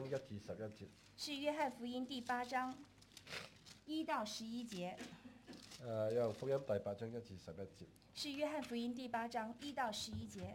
至11節。 是約翰福音第8章1到11節。 約翰福音第8章1至11節。 是約翰福音第8章1到11節。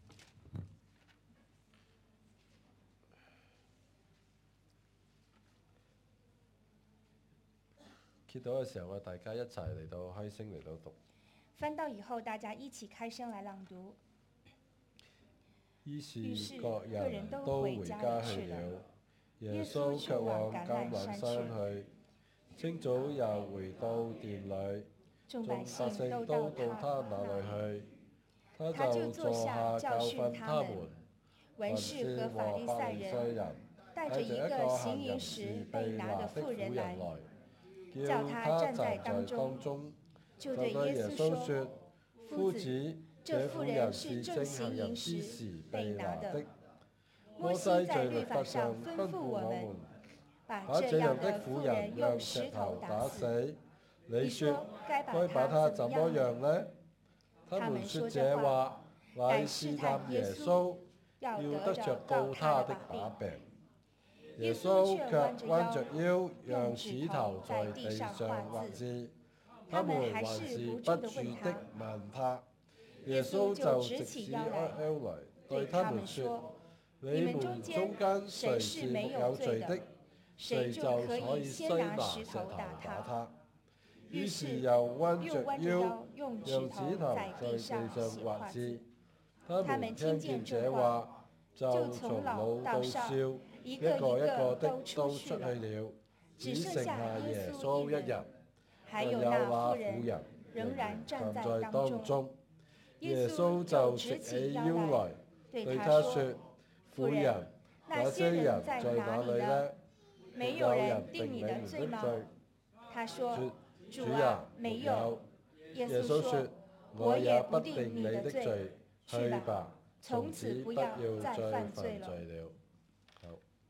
揭到嘅時候，大家一齊嚟到開聲嚟到讀。 翻到以後，大家一起開聲來朗讀。 於是各人都回家去了，耶穌卻往橄欖山去。清早又回到殿裏，眾百姓都到他那裏去，他就坐下教訓他們。 文士和法利賽人帶着一個行淫時被拿的婦人來，叫他站在當中，就對耶穌說：夫子，這婦人是正行淫時被拿的。摩西在律法上吩咐我們，把這樣的婦人用石頭打死。 你說該把他怎麼樣呢？他們說這話乃試探耶穌，要得着告他的把柄。耶穌卻彎着腰，讓指頭在地上畫字。他們還是不住的問他。耶穌就直起腰來，對他們說：你們中間誰是沒有罪的，誰就可以先拿石頭打他。於是又彎着腰，用指頭在地上畫字。他們聽見這話，就從老到少，一個一個的都出去了，只剩下耶穌一人，還有那婦人仍然站在當中。耶穌就直起腰來，對他說：婦人，那些人在哪裏呢？沒有人定你的罪嗎？他說：主啊，沒有。耶穌說：我也不定你的罪，去吧，從此不要再犯罪了。 好，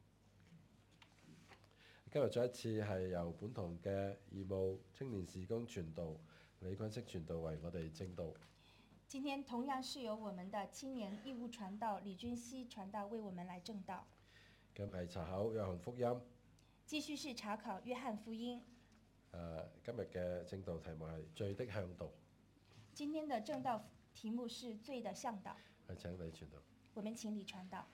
今日再一次係由本堂嘅義務青年事工傳道李君釋傳道為我哋證道。 今天同樣是由我們的青年義務傳道李君熙傳道為我們來證道。 今日查考約翰福音， 繼續是查考約翰福音。 今日嘅證道題目係罪的向導。 今天的證道題目是罪的向導。 請你傳道。 我們請你傳道。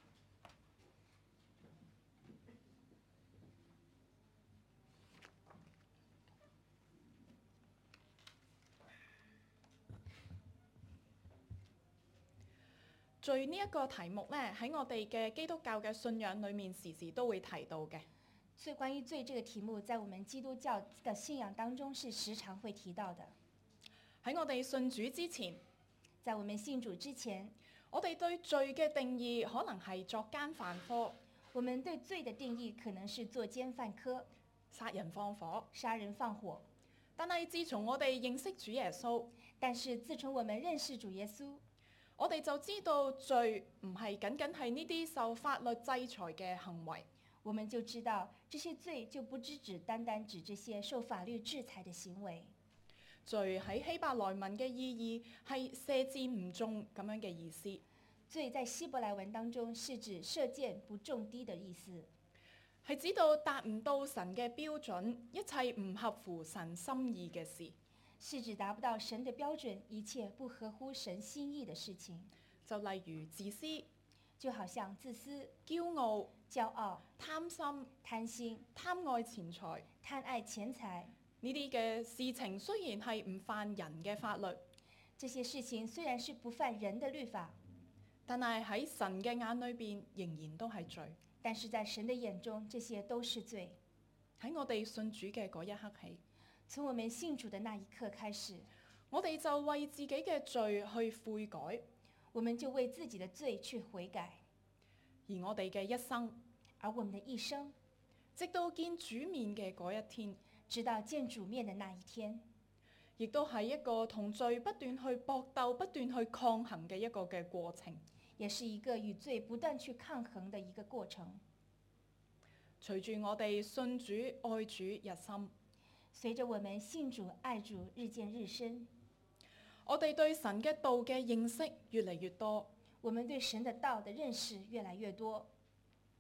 罪呢一個題目呢，喺我哋嘅基督教嘅信仰裏面時時都會提到嘅。 所以關於罪這個題目，在我們基督教的信仰當中是時常會提到的。 喺我哋信主之前， 在我們信主之前， 我哋對罪嘅定義可能係作奸犯科。 我們對罪的定義可能是作奸犯科、 殺人放火。但係自從我哋認識主耶穌， 我們認識主耶穌， 我哋就知道罪唔係僅僅係呢啲受法律制裁嘅行為。 我們就知道這些罪就不只單單指這些受法律制裁的行為。 罪喺希伯來文嘅意義係射箭唔中咁樣嘅意思。 罪在希伯來文當中是指射箭不中的的意思， 係指到達唔到神嘅標準，一切唔合乎神心意嘅事。 是指達不到神的標準，一切不合乎神心意的事情。 就例如自私， 就好像自私、 驕傲、貪心、貪愛錢財呢啲嘅事情，雖然係唔犯人嘅法律， 這些事情雖然是不犯人的律法， 但係喺神嘅眼裏邊仍然都係罪。 但是在神的眼中，這些都是罪。 喺我哋信主嘅嗰一刻起， 從我們信主的那一刻開始， 我哋就為自己嘅罪去悔改， 我們就為自己的罪去悔改。 而我哋嘅一生，直到見主面嘅嗰一天， 直到見主面的那一天， 亦都係一個同罪不斷去搏鬥、不斷去抗衡嘅一個嘅過程， 也是一個與罪不斷去抗衡的一個過程。 隨住我哋信主愛主日深， 隨着我們信主愛主日漸日深， 我哋對神嘅道嘅認識越嚟越多， 我們對神的道的認識越來越多，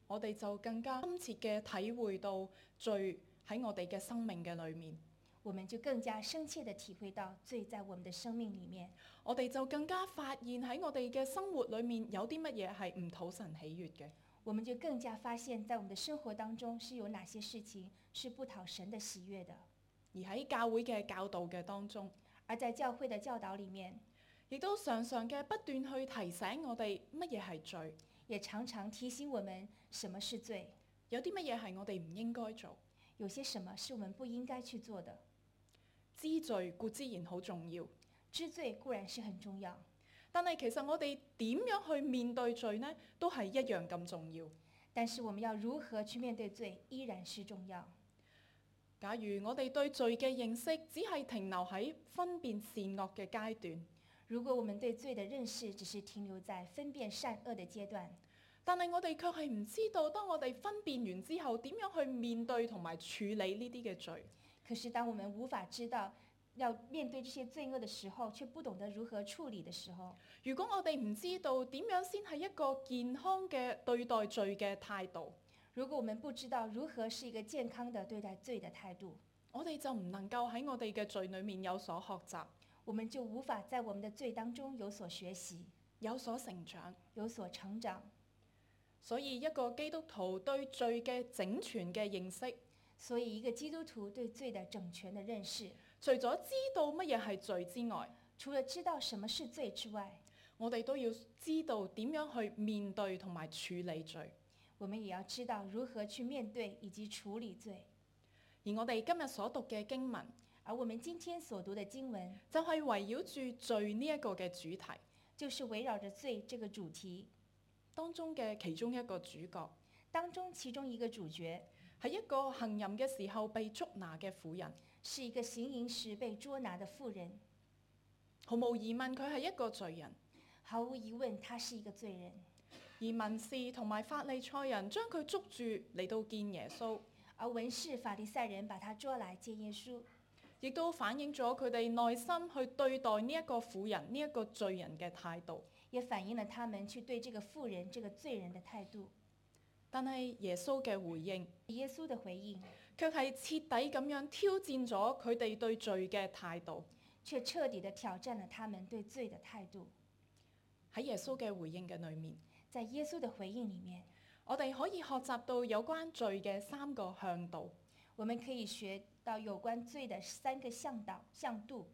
我哋就更加深切嘅體會到罪喺我哋嘅生命嘅裏面， 我們就更加深切地體會到罪在我們的生命裡面。 我哋就更加發現喺我哋嘅生活裏面有啲乜嘢係唔討神喜悅嘅。 我們就更加發現在我們的生活當中是有哪些事情是不討神的喜悅的。 而喺教會嘅教導嘅當中， 而在教會的教導裡面， 亦都常常嘅不斷去提醒我哋乜嘢係罪， 也常常提醒我們什麼是罪， 有啲乜嘢係我哋唔應該做， 有些什麼是我們不應該去做的。 知罪固然好重要， 知罪固然是很重要， 但係其實我哋點樣去面對罪呢，都係一樣咁重要。 但是我們要如何去面對罪，依然是重要。 假如我哋對罪嘅認識只係停留喺分辨善惡嘅階段， 如果我們對罪的認識只是停留在分辨善惡的階段， 但係我哋卻係唔知道，當我哋分辨完之後，點樣去面對同埋處理呢啲嘅罪。 可是當我們無法知道要面對這些罪惡的時候，卻不懂得如何處理的時候， 如果我哋唔知道點樣先係一個健康嘅對待罪嘅態度， 如果我們不知道如何是一個健康的對待罪的態度， 我哋就唔能夠喺我哋嘅罪裏面有所學習， 我們就無法在我們的罪當中有所學習， 有所成長， 有所成長。 所以一個基督徒對罪嘅整全嘅認識， 所以一個基督徒對罪的整全的認識， 除咗知道乜嘢係罪之外， 除了知道什麼是罪之外， 我哋都要知道點樣去面對同埋處理罪。 我們也要知道如何去面對以及處理罪。 而我哋今日所讀嘅經文， 而我們今天所讀的經文， 就係圍繞住罪呢一個嘅主題， 就是圍繞着罪這個主題當中嘅其中一個主角， 當中其中一個主角係一個行淫嘅時候被捉拿嘅婦人， 是一個行淫時被捉拿的婦人。 毫無疑問佢係一個罪人， 毫無疑問他是一個罪人。 而文士同埋法利賽人將佢捉住嚟到見耶穌， 而文士法利賽人把他捉來見耶穌， 亦都反映咗佢哋內心去對待呢一個婦人、呢一個罪人嘅態度， 也反映了他們去對這個婦人、這個罪人的態度。 但係耶穌嘅回應， 耶穌的回應卻係徹底咁樣挑戰咗佢哋對罪嘅態度， 卻徹底地挑戰了他們對罪的態度。 喺耶穌嘅回應嘅裏面， 在耶穌的回應裡面， 我哋可以學習到有關罪嘅3個向度。 我們可以學到有關罪的3個向度。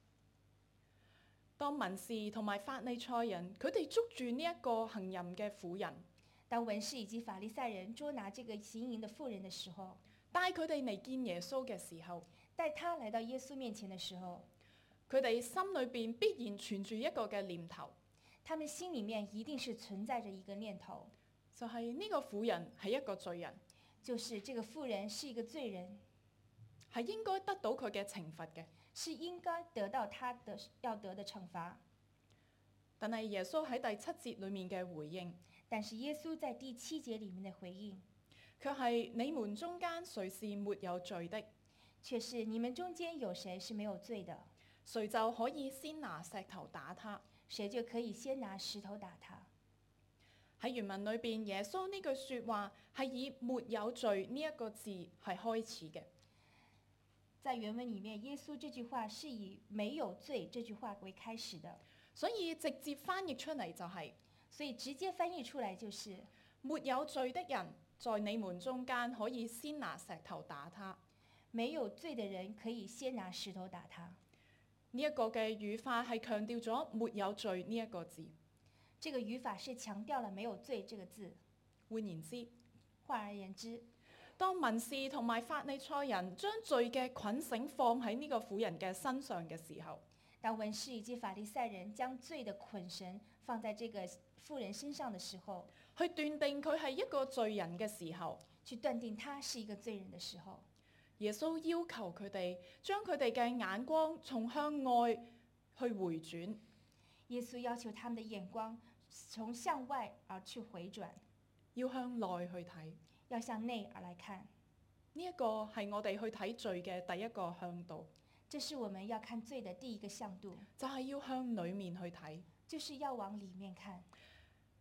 當文士同埋法利賽人，佢哋捉住呢一個行淫嘅婦人， 當文士以及法利賽人捉拿這個行淫的婦人的時候， 帶佢哋嚟見耶穌嘅時候， 帶他來到耶穌面前的時候， 佢哋心裏邊必然存住一個嘅念頭， 他們心裡面一定是存在着一個念頭， 就係呢個婦人係一個罪人， 就是這個婦人是一個罪人， 係應該得到佢嘅懲罰嘅， 是應該得到他的要得的懲罰。 但係耶穌喺第7節裡面嘅回應， 但是耶穌在第7節裡面的回應， 卻係你們中間誰是沒有罪的， 卻是你們中間有誰是沒有罪的， 誰就可以先拿石頭打他， 誰就可以先拿石頭打他。 喺原文裏邊，耶穌呢句説話係以沒有罪呢一個字係開始嘅。 在原文裡面，耶穌這句話是以沒有罪這句話為開始的， 所以直接翻譯出嚟就係， 所以直接翻譯出來就是沒有罪的人在你們中間可以先拿石頭打他。 沒有罪的人可以先拿石頭打他。 呢一個嘅語法係強調咗沒有罪呢一個字。 這個語法是強調了沒有罪這個字。 換言之， 換而言之， 當文士同埋法利賽人將罪嘅捆繩放喺呢個婦人嘅身上嘅時候， 當文士以及法利賽人將罪的捆繩放在這個婦人身上的時候， 去斷定佢係一個罪人嘅時候， 去斷定他是一個罪人的時候， 耶穌要求佢哋將佢哋嘅眼光從向外去回轉。 耶穌要求他們的眼光從向外而去回轉， 要向內去睇， 要向內而來看。 呢一個係我哋去睇罪嘅第一個向度。 這是我們要看罪的第一個向度， 就係要向裏面去睇， 就是要往裡面看。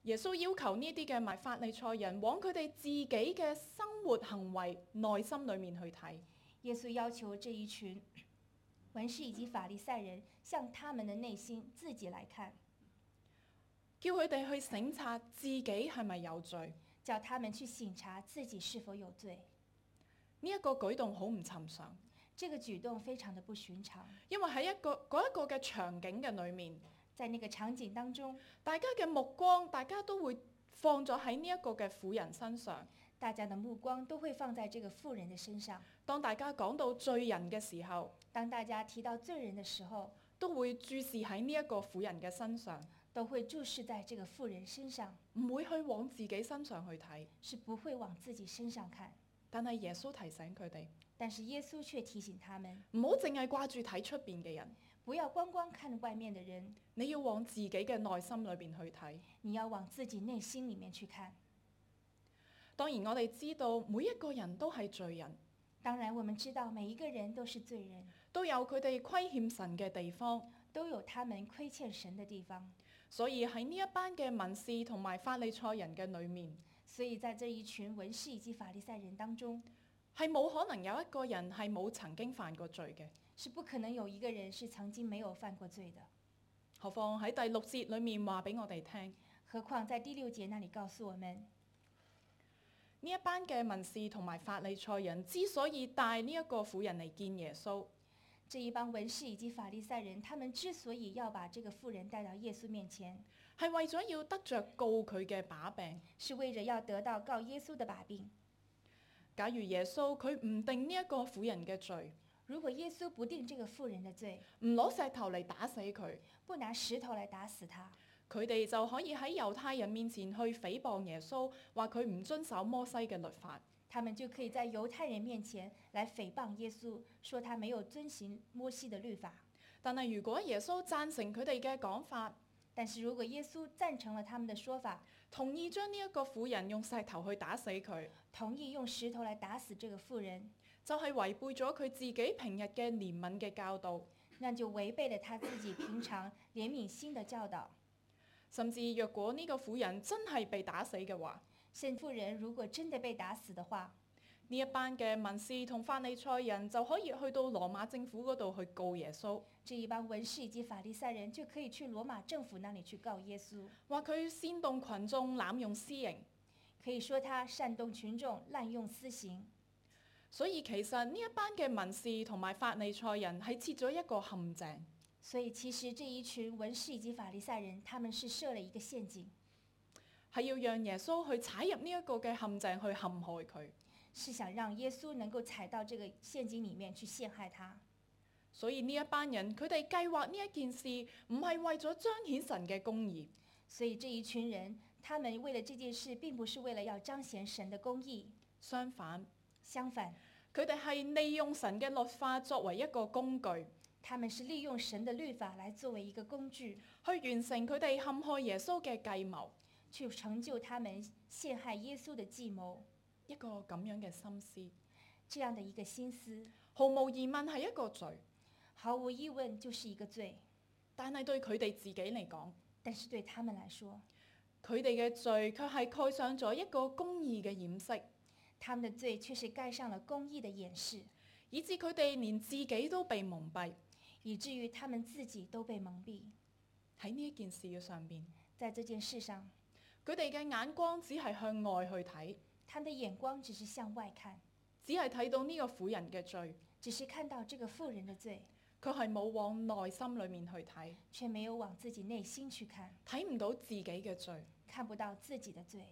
耶穌要求呢啲嘅法利賽人往佢哋自己嘅生活行為內心裏面去睇。 耶穌要求這一群文士以及法利賽人向他們的內心自己來看， 叫佢哋去省察自己係咪有罪， 叫他們去省察自己是否有罪。 呢一個舉動好唔尋常， 這個舉動非常的不尋常， 因為喺嗰一個嘅場景嘅裏面， 在那個場景當中， 大家嘅目光，大家都會放咗喺呢一個嘅婦人身上。 大家的目光都會放在這個婦人的身上。 當大家講到罪人嘅時候， 當大家提到罪人的時候， 都會注視喺呢一個婦人嘅身上， 都會注視在這個婦人身上， 唔會去往自己身上去睇， 是不會往自己身上看。 但係耶穌提醒佢哋， 但是耶穌卻提醒他們， 唔好淨係掛住睇出邊嘅人， 不要光光看外面的人， 你要往自己嘅內心裏邊去睇， 你要往自己內心裡面去看。 當然我哋知道每一個人都係罪人， 當然我們知道每一個人都是罪人， 都有佢哋虧欠神嘅地方， 都有他們虧欠神的地方。 所以喺呢一班嘅文士同埋法利賽人嘅裏面， 所以在這一群文士以及法利賽人當中， 係冇可能有一個人係冇曾經犯過罪嘅， 是不可能有一個人是曾經沒有犯過罪的。 何況喺第六節裏面話俾我哋聽， 何況在第6節那裡告訴我們， 呢一班嘅文士同埋法利賽人之所以帶呢一個婦人嚟見耶穌， 這一幫文士以及法利賽人，他們之所以要把這個婦人帶到耶穌面前， 係為咗要得着告佢嘅把柄， 是為着要得到告耶穌的把柄。 假如耶穌佢唔定呢一個婦人嘅罪， 如果耶穌不定這個婦人的罪， 唔攞石頭嚟打死佢， 不拿石頭來打死他， 佢哋就可以喺猶太人面前去誹謗耶穌，話佢唔遵守摩西嘅律法。 他們就可以在猶太人面前來誹謗耶穌，說他沒有遵行摩西的律法。 但係如果耶穌贊成佢哋嘅講法， 但是如果耶穌贊成了他們的說法， 同意將呢一個婦人用石頭去打死佢， 同意用石頭來打死這個婦人， 就係違背咗佢自己平日嘅憐憫嘅教導， 那就違背了他自己平常憐憫心的教導。 甚至若果呢個婦人真係被打死嘅話， 聖婦人如果真的被打死的話， 呢一班嘅文士同法利賽人就可以去到羅馬政府嗰度去告耶穌。 這一幫文士以及法利賽人就可以去羅馬政府那裡去告耶穌， 話佢煽動群眾濫用私刑， 可以說他煽動群眾濫用私刑。 所以其實呢一班嘅文士同埋法利賽人係設咗一個陷阱。 所以其實這一群文士以及法利賽人，他們是設了一個陷阱， 係要讓耶穌去踩入呢一個嘅陷阱去陷害佢， 是想讓耶穌能夠踩到這個陷阱裡面去陷害他。 所以呢一班人佢哋計劃呢一件事唔係為咗彰顯神嘅公義， 所以這一群人，他們為了這件事並不是為了要彰顯神的公義， 相反， 佢哋係利用神嘅律法作為一個工具。 他們是利用神的律法來作為一個工具， 去完成佢哋陷害耶穌嘅計謀， 去成就他們陷害耶穌的計謀。 一個咁樣嘅心思， 這樣的一個心思， 毫無疑問係一個罪， 毫無疑問就是一個罪。 但係對佢哋自己嚟講， 但是對他們來說， 佢哋嘅罪卻係蓋上咗一個公義嘅掩飾， 他們的罪卻是蓋上了公義的掩飾， 以致佢哋連自己都被蒙蔽。 以至於他們自己都被蒙蔽。 喺呢一件事嘅上邊， 在這件事上， 佢哋嘅眼光只係向外去睇， 他們的眼光只是向外看， 只係睇到呢個婦人嘅罪， 只是看到這個婦人的罪， 佢係冇往內心裏面去睇， 卻沒有往自己內心去看， 睇唔到自己嘅罪， 看不到自己的罪。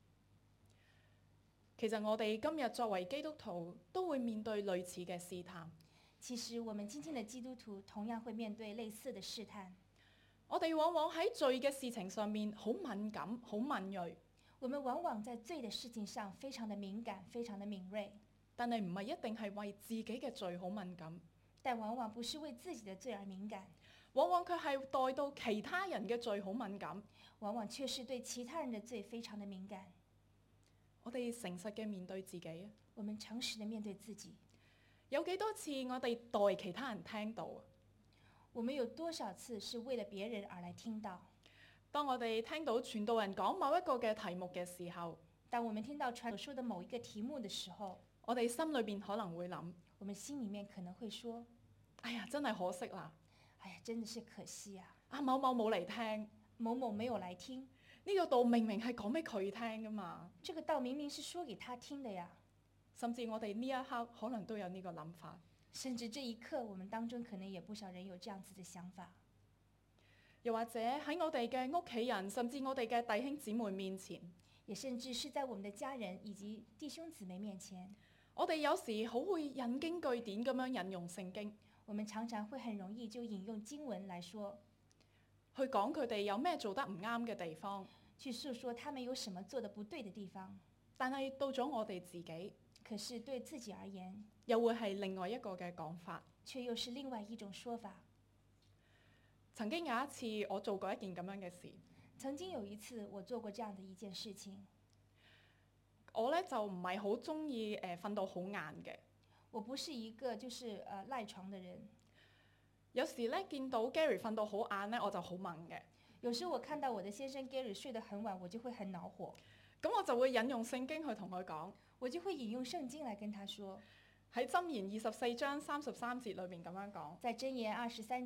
其實我哋今日作為基督徒都會面對類似嘅試探。 其實我們今天的基督徒同樣會面對類似的試探。 我哋往往喺罪嘅事情上面好敏感、好敏銳。 我們往往在罪的事情上非常的敏感、非常的敏銳。 但係唔係一定係為自己嘅罪好敏感。 但往往不是為自己的罪而敏感， 往往佢係待到其他人嘅罪好敏感。 往往卻是對其他人的罪非常的敏感。 我哋誠實嘅面對自己啊！ 我們誠實的面對自己。 有幾多次我哋代其他人聽到？ 我們有多少次是為了別人而來聽到？ 當我哋聽到傳道人講某一個嘅題目嘅時候， 當我們聽到傳道說的某一個題目的時候， 我哋心裏邊可能會諗： 我們心裡面可能會說， 哎呀，真係可惜啦！ 哎呀，真的是可惜啊！ 啊，某某冇嚟聽， 某某沒有來聽， 呢個道明明係講俾佢聽噶嘛。 這個道明明是說給他聽的呀。 甚至我哋呢一刻可能都有呢個諗法。 甚至這一刻，我們當中可能也不少人有這樣子的想法。 又或者喺我哋嘅屋企人，甚至我哋嘅弟兄姊妹面前， 也甚至是在我們的家人以及弟兄姊妹面前， 我哋有時好會引經據典咁樣引用聖經。 我們常常會很容易就引用經文來說， 去講佢哋有咩做得唔啱嘅地方， 去訴說他們有什麼做得不對的地方。 但係到咗我哋自己， 可是對自己而言， 又會係另外一個嘅講法， 卻又是另外一種說法。 曾經有一次我做過一件咁樣嘅事。 曾經有一次我做過這樣的一件事情。 我咧就唔係好中意瞓到好晏嘅。 我不是一個就是賴床的人。 有時咧見到 Gary 瞓到好晏咧，我就好猛嘅。 有時我看到我的先生 Gary 睡得很晚，我就會很惱火。 咁我就會引用聖經去同佢講。 我就會引用聖經來跟他說。 喺箴言24章33節裏邊咁樣講。 在箴言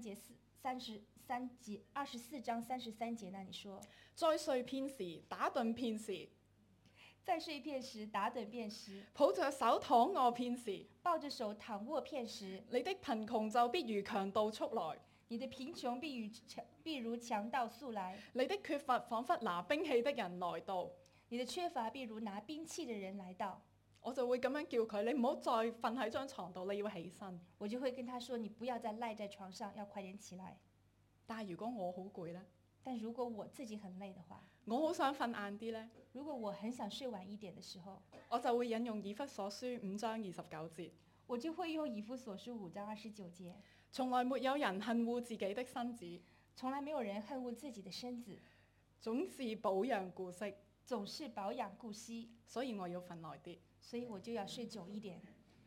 24章33節那裡說： 再睡片時，打盹片時。 再睡片時，打盹片時。 抱着手躺臥片時， 抱着手躺臥片時。 你的貧窮就必如強盜速來。 你的貧窮必如強盜速來。 你的缺乏彷彿拿兵器的人來到。 你的缺乏必如拿兵器的人來到。 我就會咁樣叫佢，你唔好再瞓喺張床度，你要起身。 我就會跟他說，你不要再賴在床上，要快點起來。 但係如果我好攰呢？ 但如果我自己很累的話， 我好想瞓晏啲呢？ 如果我很想睡晚一點的時候， 我就會引用以弗所書5章29節。 我就會用以弗所書5章29節。 從來沒有人恨惡自己的身子， 從來沒有人恨惡自己的身子， 總是保養顧惜， 總是保養顧惜。 所以我要瞓耐啲， 所以我就要睡久一點。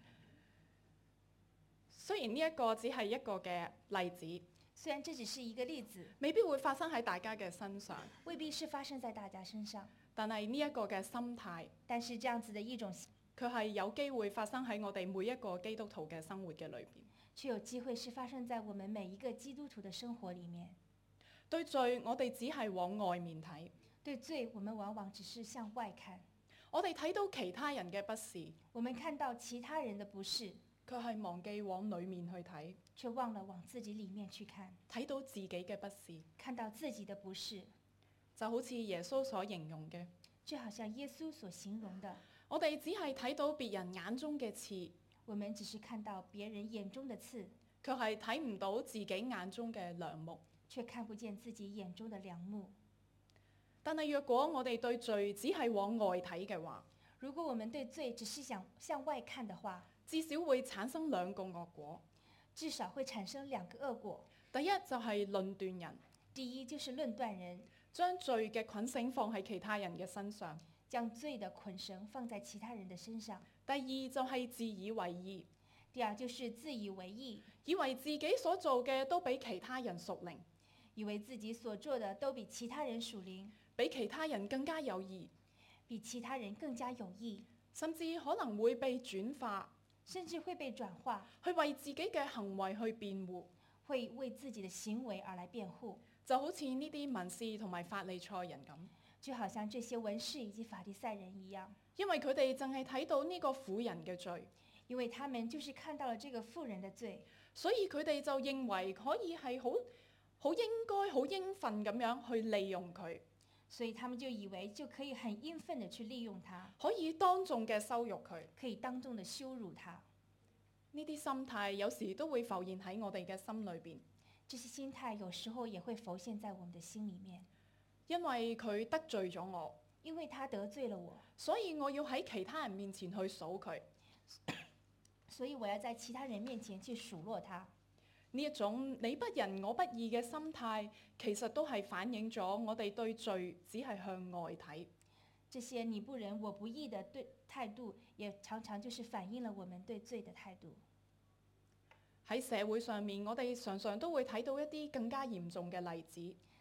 雖然呢一個只係一個嘅例子， 雖然這只是一個例子， 未必會發生喺大家嘅身上， 未必是發生在大家身上， 但係呢一個嘅心態， 但是這樣子的一種， 佢係有機會發生喺我哋每一個基督徒嘅生活嘅裏邊， 卻有機會是發生在我們每一個基督徒的生活裡面。 對罪，我哋只係往外面睇； 對罪，我們往往只是向外看。 我哋睇到其他人嘅不是， 我們看到其他人的不是， 卻係忘記往裡面去睇， 卻忘了往自己裡面去看， 睇到自己嘅不是， 看到自己的不是， 就好似耶穌所形容嘅， 就好像耶穌所形容的， 我哋只係睇到別人眼中嘅刺， 我們只是看到別人眼中的刺， 卻係睇唔到自己眼中嘅梁木， 卻看不見自己眼中的梁木。 但係若果我哋對罪只係往外睇嘅話， 如果我們對罪只是想向外看的話， 至少會產生兩個惡果。 至少會產生兩個惡果。 第一就係論斷人， 第一就是論斷人， 將罪嘅捆繩放喺其他人嘅身上， 將罪的捆繩放在其他人的身上。 第二就係自以為義， 第二就是自以為義， 以為自己所做嘅都比其他人屬靈， 以為自己所做的都比其他人屬靈， 比其他人更加有義， 比其他人更加有義， 甚至可能會被轉化， 甚至會被轉化， 去為自己嘅行為去辯護， 會為自己的行為而來辯護， 就好似呢啲文士同埋法利賽人咁， 就好像這些文士以及法利賽人一樣， 因為佢哋淨係睇到呢個婦人嘅罪， 因為他們就是看到了這個婦人的罪， 所以佢哋就認為可以係好應該、好應份咁樣去利用佢。 所以他們就以為就可以很應份的去利用他， 可以當眾嘅羞辱佢， 可以當眾的羞辱他。 呢啲心態有時都會浮現喺我哋嘅心裏邊。 這些心態有時候也會浮現在我們的心裡面。 因為佢得罪咗我， 因為他得罪了我， 所以我要喺其他人面前去數佢。 所以我要在其他人面前去數落他。 呢一種你不仁我不義嘅心態，其實都係反映咗我哋對罪只係向外睇。 這些你不仁我不義的對態度，也常常就是反映了我們對罪的態度。 喺社會上面，我哋常常都會睇到一啲更加嚴重嘅例子。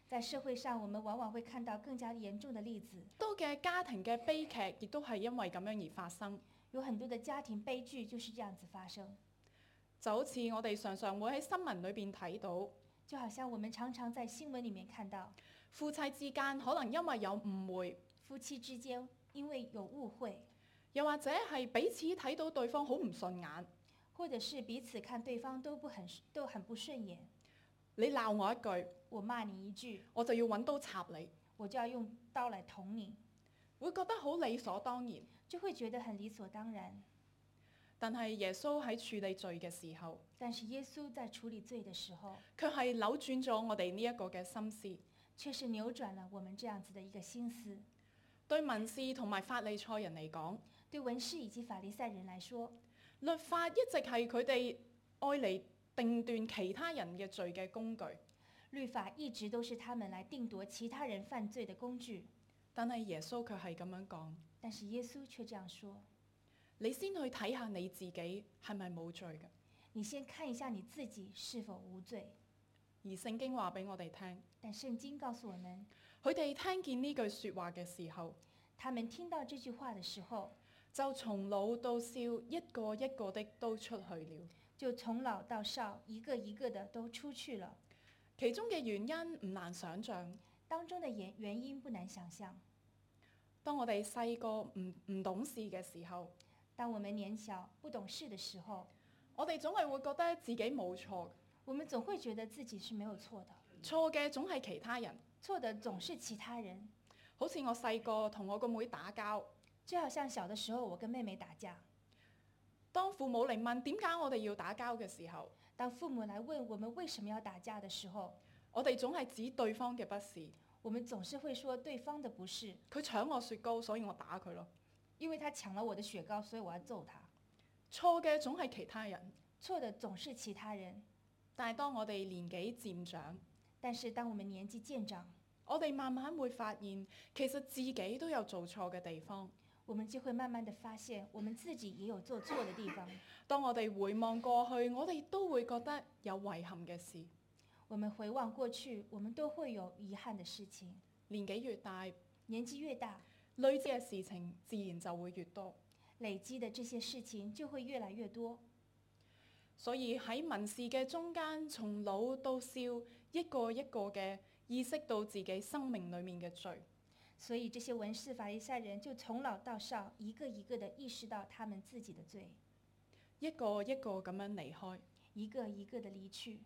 在社會上，我們往往會看到更加嚴重的例子。 多嘅家庭嘅悲劇亦都係因為咁樣而發生。 有很多的家庭悲劇就是這樣子發生。 就好似我哋常常會喺新聞裏邊睇到， 就好像我們常常在新聞裡面看到， 夫妻之間可能因為有誤會， 夫妻之間因為有誤會， 又或者係彼此睇到對方好唔順眼， 或者是彼此看對方都很不順眼。 你鬧我一句， 我罵你一句， 我就要揾刀插你， 我就要用刀來捅你， 會覺得好理所當然， 就會覺得很理所當然。 但係耶穌喺處理罪嘅時候， 但是耶穌在處理罪的時候， 卻係扭轉咗我哋呢一個嘅心思， 卻是扭轉了我們這樣子的一個心思。 對文士同埋法利賽人嚟講， 對文士以及法利賽人來說， 律法一直係佢哋愛嚟定斷其他人嘅罪嘅工具。 律法一直都是他們來定奪其他人犯罪的工具。 但係耶穌卻係咁樣講， 但是耶穌卻這樣說， 你先去睇下你自己係咪冇罪嘅。 你先看一下你自己是否無罪。 而聖經話俾我哋聽， 但聖經告訴我們， 佢哋聽見呢句說話嘅時候， 他們聽到這句話的時候， 就從老到少一個一個的都出去了。 就從老到少一個一個的都出去了。 其中嘅原因唔難想象， 當中的原因不難想象。 當我哋細個唔懂事嘅時候， 當我們年小不懂事的時候， 我哋總係會覺得自己冇錯， 我們總會覺得自己是沒有錯的， 錯嘅總係其他人， 錯的總是其他人。 好似我細個同我個妹打交， 就好像小的時候我跟妹妹打架， 當父母嚟問點解我哋要打交嘅時候， 當父母來問我們為什麼要打架的時候， 我哋總係指對方嘅不是， 我們總是會說對方的不是。 佢搶我雪糕，所以我打佢咯。 因為他搶了我的雪糕，所以我要揍他。 錯嘅總係其他人， 錯的總是其他人。 但係當我哋年紀漸長， 但是當我們年紀漸長， 我哋慢慢會發現，其實自己都有做錯嘅地方。 我們就會慢慢的發現，我們自己也有做錯的地方。 當我哋回望過去，我哋都會覺得有遺憾嘅事。 我們回望過去，我們都會有遺憾的事情。 年紀越大， 年紀越大， 累積嘅事情自然就會越多， 累積的這些事情就會越來越多。 所以喺文士嘅中間，從老到少，一個一個嘅意識到自己生命裡面嘅罪。 所以這些文士法利賽人就從老到少，一個一個的意識到他們自己的罪， 一個一個咁樣離開， 一個一個的離去。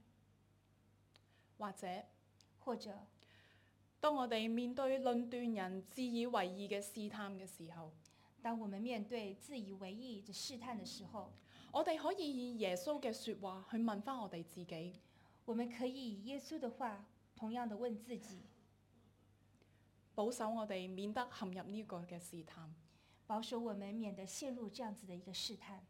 或者， 當我哋面對論斷人自以為義嘅試探嘅時候， 當我們面對自以為義的試探的時候， 我哋可以以耶穌嘅說話去問翻我哋自己。 我們可以以耶穌的話同樣的問自己， 保守我哋免得陷入呢個嘅試探， 保守我們免得陷入這樣子的一個試探。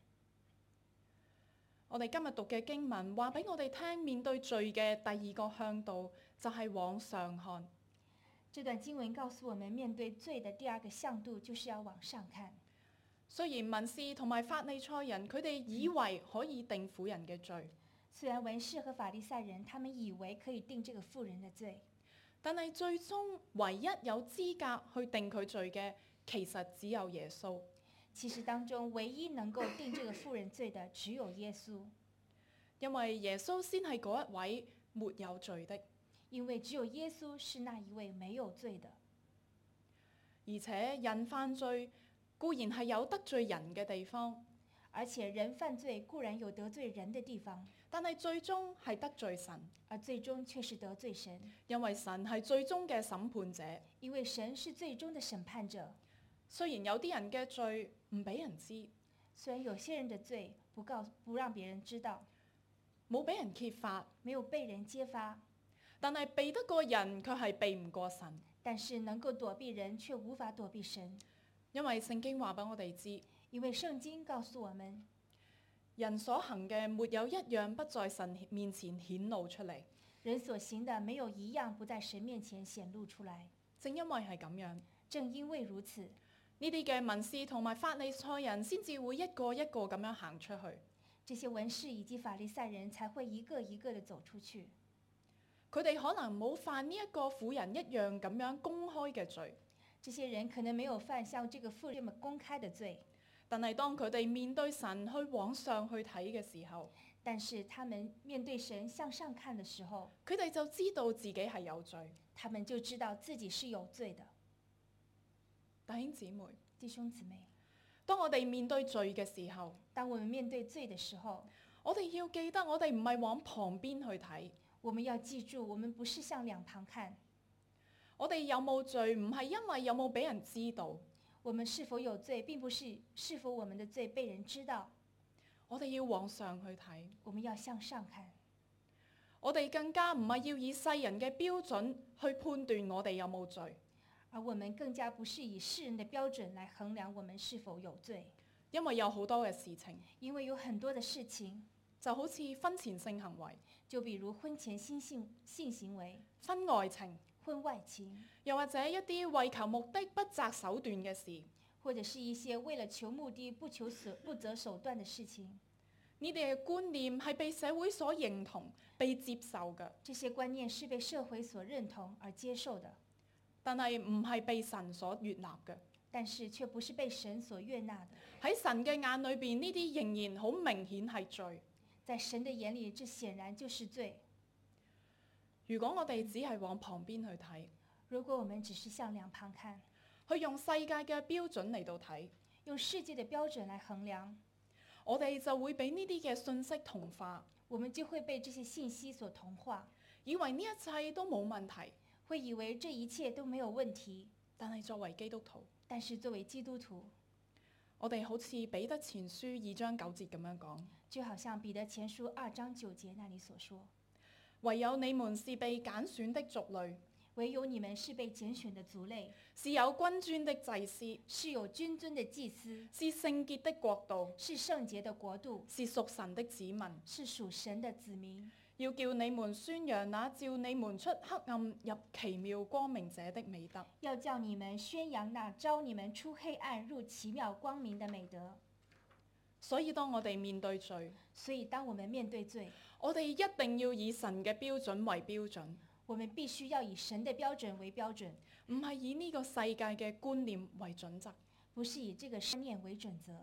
我哋今日讀嘅經文話俾我哋聽，面對罪嘅第二個向度就係往上看。 這段經文告訴我們，面對罪的第二個向度就是要往上看。 雖然文士同埋法利賽人佢哋以為可以定婦人嘅罪， 雖然文士和法利賽人他們以為可以定這個婦人的罪， 但係最終唯一有資格去定佢罪嘅，其實只有耶穌。 其實當中唯一能夠定這個婦人罪的只有耶穌， 因為耶穌先係嗰一位沒有罪的， 因為只有耶穌是那一位沒有罪的。 而且人犯罪固然係有得罪人嘅地方， 而且人犯罪固然有得罪人的地方， 但係最終係得罪神， 而最終卻是得罪神， 因為神係最終嘅審判者， 因為神是最終的審判者。 雖然有啲人嘅罪唔俾人知， 雖然有些人的罪不讓別人知道， 冇俾人揭發， 沒有被人揭發， 但係避得過人卻係避唔過神。 但是能夠躲避人卻無法躲避神， 因為聖經話俾我哋知， 因為聖經告訴我們， 人所行嘅沒有一樣不在神面前顯露出嚟， 人所行的沒有一樣不在神面前顯露出來。 正因為係咁樣， 正因為如此， 呢啲嘅文士同埋法利賽人先至會一個一個咁樣行出去。 這些文士以及法利賽人才會一個一個的走出去。 佢哋可能冇犯呢一個婦人一樣咁樣公開嘅罪， 這些人可能沒有犯像這個婦人這麼公開的罪， 但係當佢哋面對神去往上去睇嘅時候， 但是他們面對神向上看的時候， 佢哋就知道自己係有罪。 他們就知道自己是有罪的。 弟兄姊妹， 弟兄姊妹， 當我哋面對罪嘅時候， 當我們面對罪的時候， 我哋要記得我哋唔係往旁邊去睇。 我們要記住，我們不是向兩旁看。 我哋有冇罪，唔係因為有冇俾人知道。 我們是否有罪，並不是是否我們的罪被人知道。 我哋要往上去睇， 我們要向上看。 我哋更加唔係要以世人嘅標準去判斷我哋有冇罪， 而我們更加不是以世人的標準來衡量我們是否有罪。 因為有好多嘅事情， 因為有很多的事情， 就好似婚前性行為， 就比如婚前性行為、 婚外情、 婚外情， 又或者一啲為求目的不擇手段嘅事， 或者是一些為了求目的不擇手段的事情。 呢啲嘅觀念係被社會所認同、被接受嘅。 這些觀念是被社會所認同而接受的， 但係唔係被神所悅納嘅。 但是卻不是被神所悅納的。 喺神嘅眼裏邊，呢啲仍然好明顯係罪。 在神的眼裡，這顯然就是罪。 如果我哋只係往旁邊去睇， 如果我們只是向兩旁看， 去用世界嘅標準嚟到睇， 用世界的標準來衡量， 我哋就會俾呢啲嘅信息同化， 我們就會被這些信息所同化， 以為呢一切都冇問題， 會以為這一切都沒有問題。 但係作為基督徒， 但是作為基督徒， 我哋好似彼得前書2章9節咁樣講， 就好像彼得前書2章9節那裡所說， 唯有你們是被揀選的族類， 唯有你們是被揀選的族類， 是有君尊的祭司， 是有君尊的祭司， 是聖潔的國度， 是聖潔的國度， 是屬神的子民， 是屬神的子民。 要叫你們宣揚那召你們出黑暗入奇妙光明者的美德。 要叫你們宣揚那召你們出黑暗入奇妙光明的美德。 所以當我哋面對罪， 當我們面對罪， 我哋一定要以神嘅標準為標準。 我們必須要以神的標準為標準， 唔係以呢個世界嘅觀念為準則， 不是以這個觀念為準則，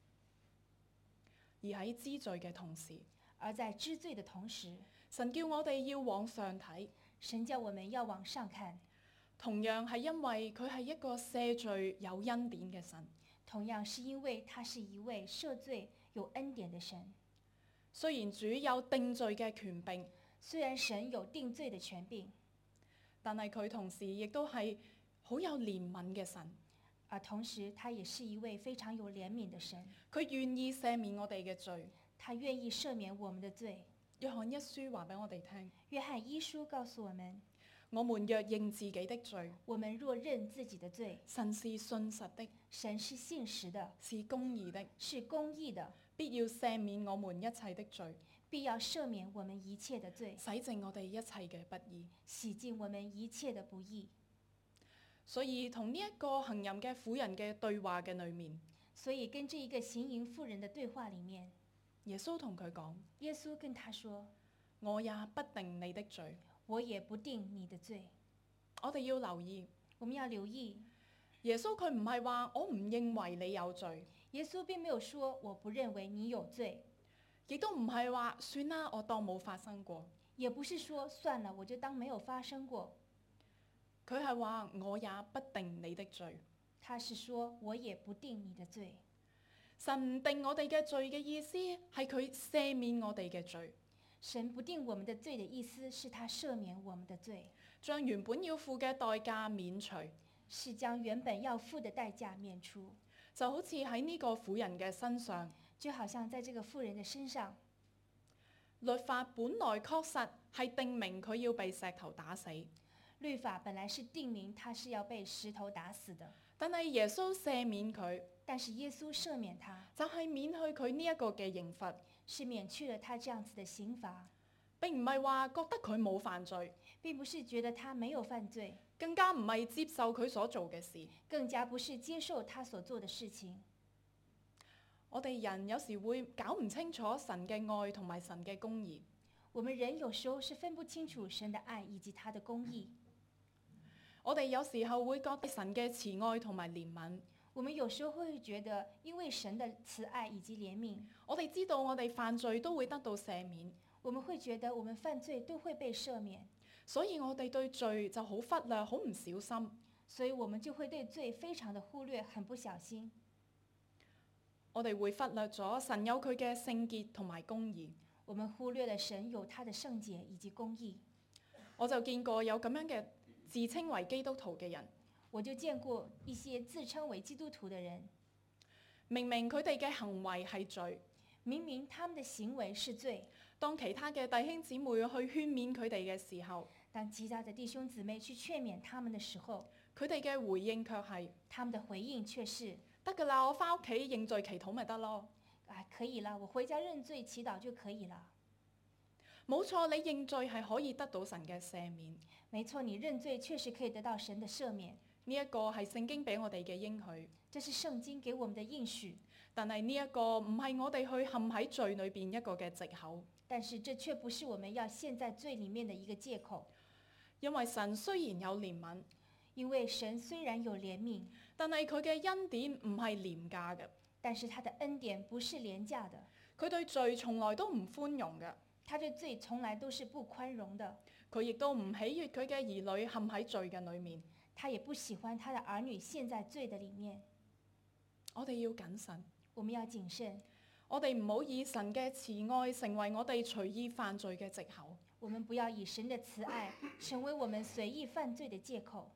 而喺知罪嘅同時， 而在知罪的同時， 神叫我哋要往上睇， 神叫我們要往上看。 同樣係因為佢係一個赦罪有恩典嘅神， 同樣是因為他是一位赦罪有恩典的神。 雖然主有定罪嘅權柄， 雖然神有定罪的權柄， 但係佢同時亦都係好有憐憫嘅神， 而同時他也是一位非常有憐憫的神。 佢願意赦免我哋嘅罪， 他願意赦免我們的罪。 約翰一書話俾我哋聽， 約翰一書告訴我們， 我們若認自己的罪， 我們若認自己的罪， 神是信實的， 神是信實的， 是公義的， 是公義的， 必要赦免我們一切的罪， 必要赦免我們一切的罪， 洗淨我哋一切嘅不義， 洗淨我們一切的不義。 所以同呢一個行淫嘅婦人嘅對話嘅裏面， 所以跟這一個行淫婦人的對話裡面， 耶穌同佢講， 耶穌跟他說， 我也不定你的罪， 我也不定你的罪。 我哋要留意， 我們要留意， 耶穌佢唔係話我唔認為你有罪， 耶穌並沒有說我不認為你有罪， 亦都唔係話算啦，我當冇發生過， 也不是說算了，我就當沒有發生過。 佢係話我也不定你的罪， 他是說我也不定你的罪。 神唔定我哋嘅罪嘅意思係佢赦免我哋嘅罪， 神不定我們的罪的意思是他赦免我們的罪， 將原本要付嘅代價免除， 是將原本要付的代價免除。 就好似喺呢個婦人嘅身上， 就好像在這個婦人的身上， 律法本來確實係定明佢要被石頭打死， 律法本來是定明他是要被石頭打死的， 但係耶穌赦免佢， 但是耶穌赦免他， 就係免去佢呢一個嘅刑罰， 是免去了他這樣子的刑罰， 並唔係話覺得佢冇犯罪， 並不是覺得他沒有犯罪， 更加唔係接受佢所做嘅事， 更加不是接受他所做的事情。 我哋人有時會搞唔清楚神嘅愛同埋神嘅公義， 我們人有時候是分不清楚神的愛以及他的公義。 我哋有時候會覺得神嘅慈愛同埋憐憫。 我們有時候會覺得，因為神的慈愛以及憐憫， 我哋知道我哋犯罪都會得到赦免。 我們會覺得我們犯罪都會被赦免， 所以我哋對罪就好忽略，好唔小心。 所以我們就會對罪非常的忽略，很不小心。 我哋會忽略咗神有佢嘅聖潔同埋公義。 我們忽略了神有他的聖潔以及公義。 我就見過有咁樣嘅自稱為基督徒嘅人。 我就見過一些自稱為基督徒的人， 明明佢哋嘅行為係罪， 明明他們的行為是罪， 當其他嘅弟兄姊妹去勸勉佢哋嘅時候， 當其他的弟兄姊妹去勸勉他們的時候， 佢哋嘅回應卻係， 他們的回應卻是得㗎啦，我返屋企認罪祈禱咪得咯。 可以啦，我回家認罪祈禱就可以了。 冇錯，你認罪係可以得到神嘅赦免。 沒錯，你認罪確實可以得到神的赦免。 呢一個係聖經俾我哋嘅應許， 這是聖經給我們的應許。 但係呢一個唔係我哋去陷喺罪裏邊一個嘅藉口。 但是這卻不是我們要陷在罪裡面的一個借口。 因為神雖然有憐憫， 因為神雖然有憐憫， 但係佢嘅恩典唔係廉價嘅。 但是他的恩典不是廉價的。 佢對罪從來都唔寬容嘅。 他對罪從來都是不寬容的。 佢亦都唔喜悅佢嘅兒女陷喺罪嘅裏面。 他也不喜歡他的兒女陷在罪的裡面。 我哋要謹慎， 我們要謹慎。 我哋唔好以神嘅慈愛成為我哋隨意犯罪嘅藉口。 我們不要以神的慈愛成為我們隨意犯罪的借口。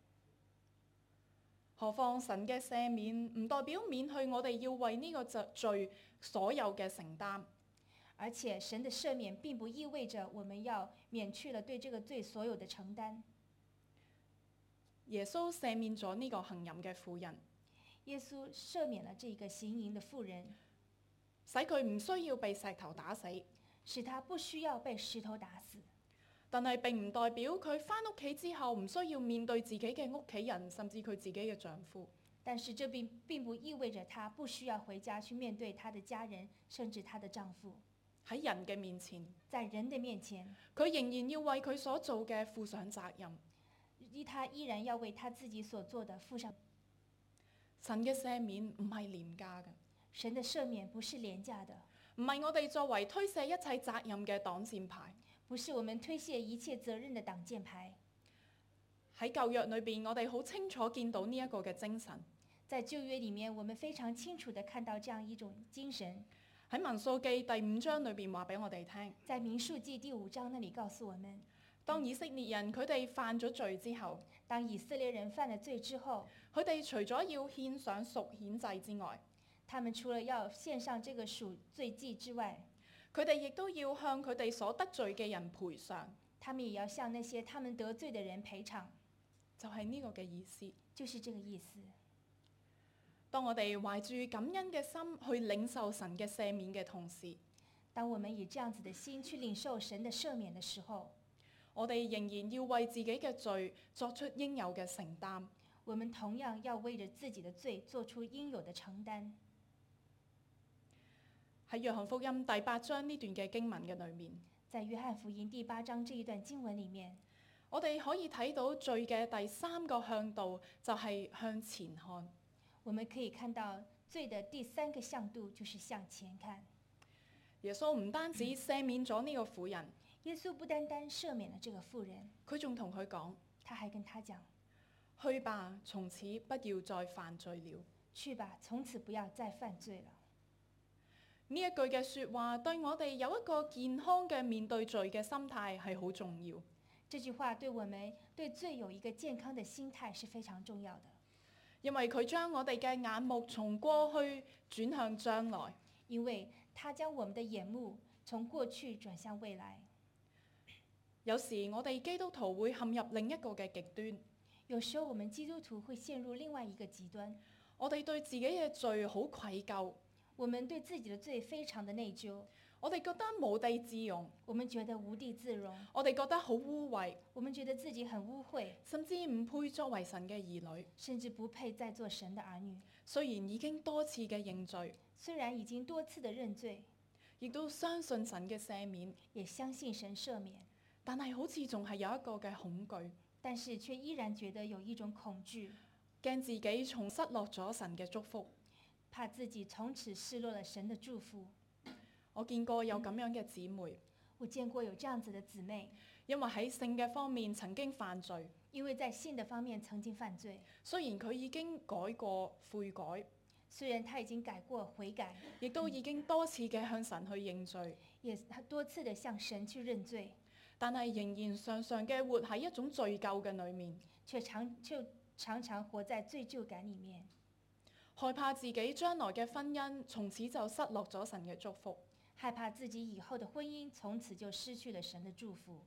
何況神嘅赦免唔代表免去我哋要為呢個罪所有嘅承擔。 而且神的赦免並不意味着我們要免去了對這個罪所有的承擔。 耶穌赦免咗呢個行淫嘅婦人。 耶穌赦免了這個行淫的婦人， 使佢唔需要被石頭打死， 使他不需要被石頭打死。 但係並唔代表佢返屋企之後唔需要面對自己嘅屋企人，甚至佢自己嘅丈夫。 但是這並不意味着他不需要回家去面對他的家人，甚至他的丈夫。 喺人嘅面前， 在人的面前， 佢仍然要為佢所做嘅負上責任。 他依然要為他自己所做的負上。 神嘅赦免唔係廉價嘅， 神的赦免不是廉價的， 唔係我哋作為推卸一切責任嘅擋箭牌， 不是我們推卸一切責任的擋箭牌。 喺舊約裏邊，我哋好清楚見到呢一個嘅精神。 在舊約裡面，我們非常清楚地看到這樣一種精神。 喺民數記第5章裏邊話俾我哋聽， 在民數記第5章那裡告訴我們， 當以色列人佢哋犯咗罪之後， 當以色列人犯了罪之後， 佢哋除咗要獻上贖愆祭之外， 他們除了要獻上這個贖罪祭之外， 佢哋亦都要向佢哋所得罪嘅人賠償。 他們也要向那些他們得罪的人賠償。 就係呢個嘅意思， 就是這個意思。 當我哋懷住感恩嘅心去領受神嘅赦免嘅同時， 當我們以這樣子的心去領受神的赦免的時候， 我哋仍然要為自己嘅罪作出應有嘅承擔。 我們同樣要為着自己的罪做出應有的承擔。 喺約翰福音第8章呢段嘅經文嘅裏面， 在約翰福音第8章這一段經文裡面， 我哋可以睇到罪嘅第3個向度就係向前看。 我們可以看到罪的第3個向度就是向前看。 耶穌唔單止赦免咗呢個婦人， 耶穌不單單赦免了這個婦人， 佢仲同佢講， 他還跟他講， 去吧，從此不要再犯罪了。 去吧，從此不要再犯罪了。 呢一句嘅說話對我哋有一個健康嘅面對罪嘅心態係好重要。 這句話對我們對罪有一個健康的心態是非常重要的。 因為佢將我哋嘅眼目從過去轉向將來， 因為他將我們的眼目從過去轉向未來。 有時我哋基督徒會陷入另一個嘅極端， 有時候我們基督徒會陷入另外一個極端。 我哋對自己嘅罪好愧疚， 我們對自己的罪非常的內疚， 我哋覺得無地自容， 我們覺得無地自容， 我哋覺得好污穢， 我們覺得自己很污穢， 甚至唔配作為神嘅兒女， 甚至不配再做神的兒女。 雖然已經多次嘅認罪， 雖然已經多次的認罪， 亦都相信神嘅赦免， 也相信神赦免， 但係好似仲係有一個嘅恐懼， 但是卻依然覺得有一種恐懼， 驚自己從失落咗神嘅祝福， 怕自己從此失落了神的祝福。 我見過有咁樣嘅姊妹， 我見過有這樣子的姊妹， 因為喺性嘅方面曾經犯罪， 因為在性的方面曾經犯罪， 雖然佢已經改過悔改， 雖然他已經改過悔改， 亦都已經多次嘅向神去認罪， 也多次的向神去認罪， 但係仍然常常嘅活喺一種罪疚嘅裏面， 卻常常活在罪疚感裡面， 害怕自己將來嘅婚姻從此就失落咗神嘅祝福， 害怕自己以後的婚姻從此就失去了神的祝福。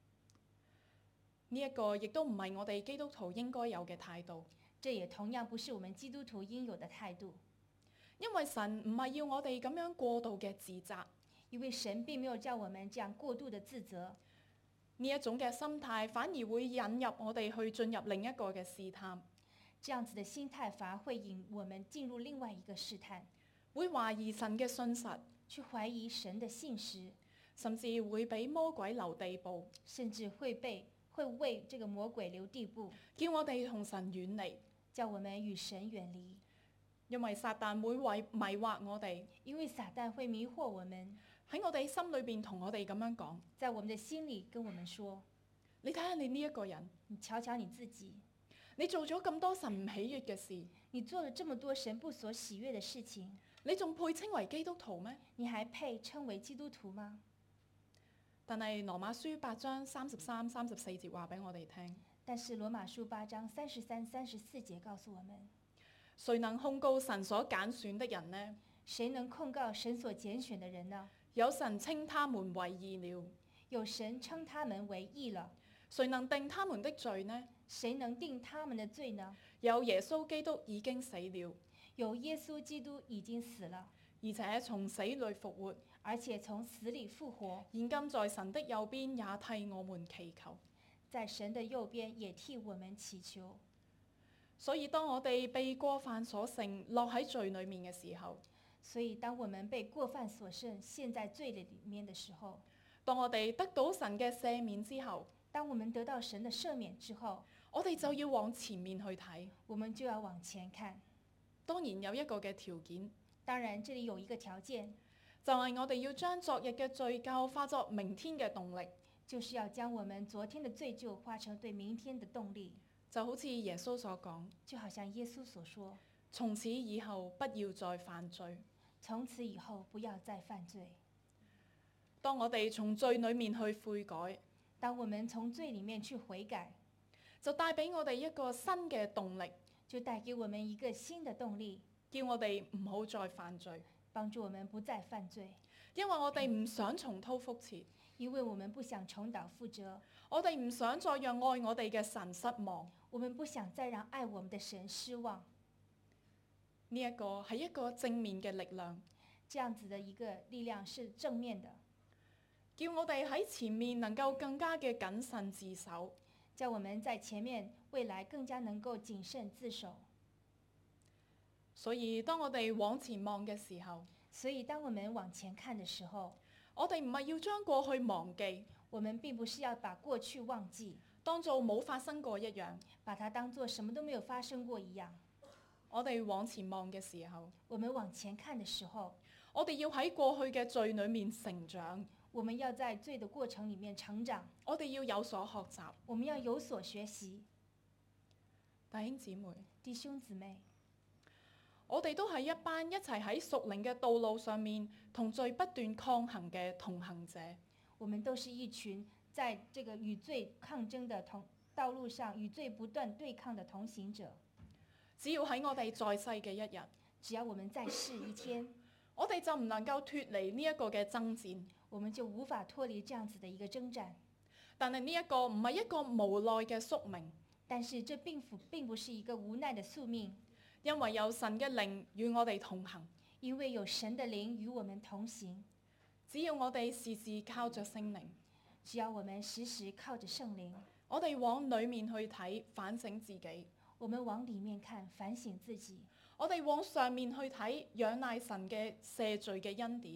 呢一個亦都唔係我哋基督徒應該有嘅態度。 這也同樣不是我們基督徒應有的態度， 因為神唔係要我哋咁樣過度嘅自責， 因為神並沒有叫我們這樣過度的自責。 呢一種嘅心態反而會引入我哋去進入另一個嘅試探， 這樣子的心態反而會引我們進入另外一個試探， 會懷疑神嘅信實， 去懷疑神的信實， 甚至會俾魔鬼留地步， 甚至會為這個魔鬼留地步， 叫我哋同神遠離， 叫我們與神遠離。 因為撒旦會迷惑我哋， 因為撒旦會迷惑我們， 喺我哋心裏邊同我哋咁樣講， 在我們的心裡跟我們說， 你睇下你呢一個人， 你瞧瞧你自己， 你做咗咁多神唔喜悅嘅事， 你做了這麼多神不所喜悅的事情， 你仲配稱為基督徒咩？ 你還配稱為基督徒嗎？ 但係羅馬書8章33、34節話俾我哋聽。 但是羅馬書8章33、34節告訴我們， 誰能控告神所揀選的人呢？ 誰能控告神所揀選的人呢？ 有神稱他們為義了。 有神稱他們為義了。 誰能定他們的罪呢？ 誰能定他們的罪呢？ 有耶穌基督已經死了。 有耶穌基督已經死了， 而且從死裏復活， 而且從死裏復活， 現今在神的右邊也替我們祈求， 在神的右邊也替我們祈求。 所以當我哋被過犯所勝，落喺罪裏面嘅時候， 所以當我們被過犯所勝，陷在罪裏面的時候， 當我哋得到神嘅赦免之後， 當我們得到神的赦免之後， 我哋就要往前面去睇， 我們就要往前看。 當然有一個嘅條件， 當然這裡有一個條件， 就係我哋要將昨日嘅罪疚化作明天嘅動力， 就是要將我們昨天的罪疚化成對明天的動力。 就好似耶穌所講， 就好像耶穌所說， 從此以後不要再犯罪， 從此以後不要再犯罪。 當我哋從罪裡面去悔改， 當我們從罪裡面去悔改， 就帶俾我哋一個新嘅動力， 就帶給我們一個新的動力， 叫我哋唔好再犯罪， 幫助我們不再犯罪。 因為我哋唔想重蹈覆轍， 因為我們不想重蹈覆轍， 我哋唔想再讓愛我哋嘅神失望， 我們不想再讓愛我們的神失望。 呢一個係一個正面嘅力量， 這樣子的一個力量是正面的， 叫我哋喺前面能夠更加嘅謹慎自守， 叫我們在前面未來更加能夠謹慎自守。 所以當我哋往前望嘅時候， 所以當我們往前看的時候， 我哋唔係要將過去忘記， 我們並不是要把過去忘記， 當做冇發生過一樣， 把它當做什麼都沒有發生過一樣。 我哋往前望嘅時候， 我們往前看的時候， 我哋要喺過去嘅罪裏面成長， 我們要在罪的過程裡面成長， 我哋要有所學習， 我們要有所學習。 弟兄姊妹， 弟兄姊妹， 我哋都係一班一齊喺屬靈嘅道路上面同罪不斷抗衡嘅同行者。 我們都是一群在這個與罪抗爭的道路上與罪不斷對抗的同行者。 只要喺我哋在世嘅一日， 只要我們在世一天， 我哋就唔能夠脫離呢一個嘅爭戰， 我們就無法脫離這樣子的一個征戰。 但係呢一個唔係一個無奈嘅宿命， 但是這並不是一個無奈的宿命， 因為有神嘅靈與我哋同行， 因為有神的靈與我們同行。 只要我哋時時靠着聖靈， 只要我們時時靠着聖靈， 我哋往裏面去睇，反省自己。 我們往裡面看，反省自己。 我哋往上面去睇，仰賴神嘅赦罪嘅恩典。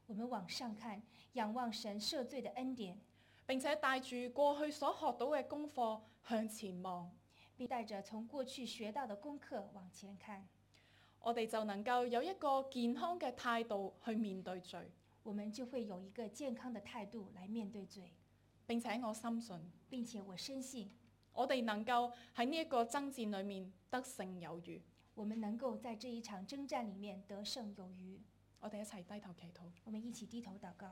我們往上看，仰望神赦罪的恩典， 並且帶住過去所學到嘅功課向前望， 並帶着從過去學到的功課往前看， 我哋就能夠有一個健康嘅態度去面對罪。 我們就會有一個健康的態度來面對罪。 並且我深信， 並且我深信， 我哋能夠喺呢一個爭戰裏面得勝有餘。 我們能夠在這一場征戰裡面得勝有餘。 我哋一齊低頭祈禱。 我們一起低頭禱告。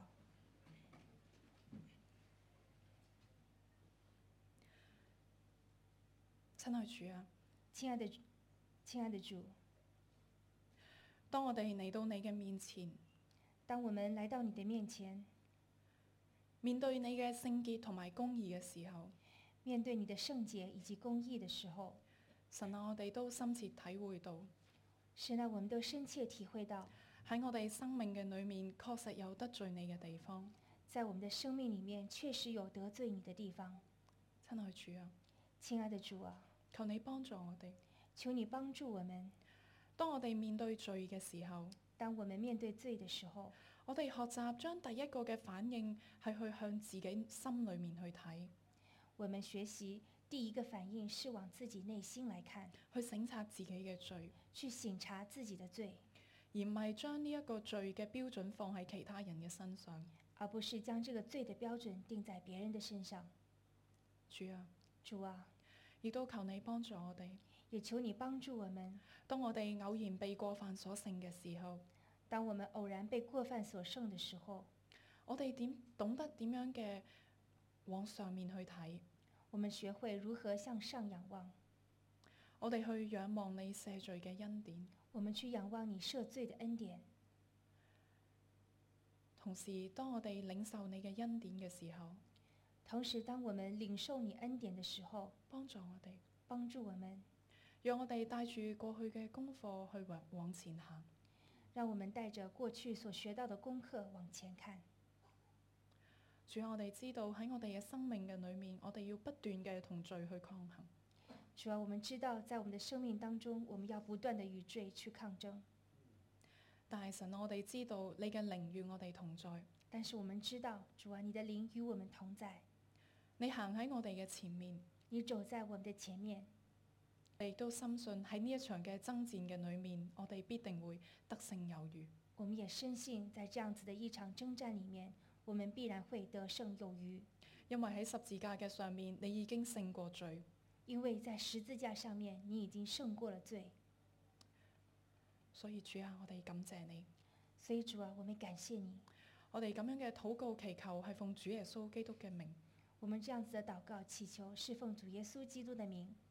親愛主啊， 親愛的主， 當我哋嚟到你嘅面前， 當我們來到你的面前， 面對你嘅聖潔同埋公義嘅時候， 面對你的聖潔以及公義的時候， 神啊，我哋都深切體會到， 神啊，我們都深切體會到， 喺我哋生命嘅裏面確實有得罪你嘅地方， 在我們的生命裡面確實有得罪你的地方。 親愛主啊， 親愛的主啊， 求你幫助我哋， 求你幫助我們。 當我哋面對罪嘅時候， 當我們面對罪的時候， 我哋學習將第一個嘅反應係去向自己心裏面去睇。 我們學習第一個反應是往自己內心來看， 去省察自己嘅罪， 去省察自己的罪， 而唔係將呢一個罪嘅標準放喺其他人嘅身上， 而不是將這個罪的標準定在別人的身上。 主啊， 主啊， 亦都求你幫助我哋， 也求你幫助我們。 當我哋偶然被過犯所勝嘅時候， 當我們偶然被過犯所勝的時候， 我哋懂得點樣嘅往上面去睇， 我們學會如何向上仰望， 我哋去仰望你赦罪嘅恩典， 我們去仰望你赦罪的恩典。 同時，當我哋領受你嘅恩典嘅時候， 同時當我們領受你恩典的時候， 幫助我哋， 幫助我們， 讓我哋帶住過去嘅功課去往前行， 讓我們帶着過去所學到的功課往前看。 主啊，我哋知道喺我哋嘅生命嘅裏面，我哋要不斷嘅同罪去抗衡。 主啊，我們知道在我們的生命當中，我們要不斷的與罪去抗爭。 但係神，我哋知道你嘅靈與我哋同在。 但是我們知道，主啊，你的靈與我們同在。 你行喺我哋嘅前面， 你走在我們的前面。 我哋都深信喺呢一場嘅爭戰嘅裏面，我哋必定會得勝有餘。 我們也深信，在這樣子的一場征戰裡面，我們必然會得勝有餘。 因為喺十字架嘅上面，你已經勝過罪。 因為在十字架上面，你已經勝過了罪。 所以主啊，我哋感謝你。 所以主啊，我們感謝你。 我哋咁樣嘅禱告祈求係奉主耶穌基督嘅名。 我們這樣子的禱告祈求是奉主耶穌基督的名。